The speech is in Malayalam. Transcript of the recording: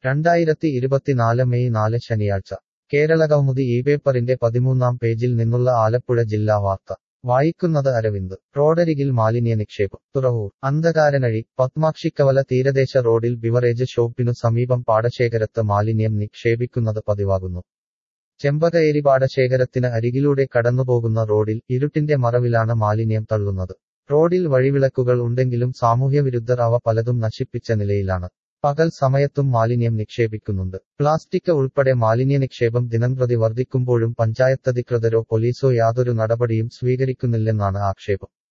2024 മെയ് 4 ശനിയാഴ്ച കേരളകൗമുദി ഈ പേപ്പറിന്റെ 13-ാം പേജിൽ നിന്നുള്ള ആലപ്പുഴ ജില്ലാ വാർത്ത വായിക്കുന്നത് അരവിന്ദ്. റോഡരികിൽ മാലിന്യ നിക്ഷേപം. തുറവൂർ. അന്ധകാരനഴി പത്മാക്ഷിക്കവല തീരദേശ റോഡിൽ ബിവറേജ് ഷോപ്പിനു സമീപം പാടശേഖരത്ത് മാലിന്യം നിക്ഷേപിക്കുന്നത് പതിവാകുന്നു. ചെമ്പകയേരി പാടശേഖരത്തിന് അരികിലൂടെ കടന്നുപോകുന്ന റോഡിൽ ഇരുട്ടിന്റെ മറവിലാണ് മാലിന്യം തള്ളുന്നത്. റോഡിൽ വഴിവിളക്കുകൾ ഉണ്ടെങ്കിലും സാമൂഹ്യവിരുദ്ധർ അവ പലതും നശിപ്പിച്ച നിലയിലാണ്. പകൽ സമയത്തും മാലിന്യം നിക്ഷേപിക്കുന്നുണ്ട്. പ്ലാസ്റ്റിക് ഉൾപ്പെടെ മാലിന്യ നിക്ഷേപം ദിനംപ്രതി വർദ്ധിക്കുമ്പോഴും പഞ്ചായത്തധികൃതരോ പോലീസോ യാതൊരു നടപടിയും സ്വീകരിക്കുന്നില്ലെന്നാണ് ആക്ഷേപം.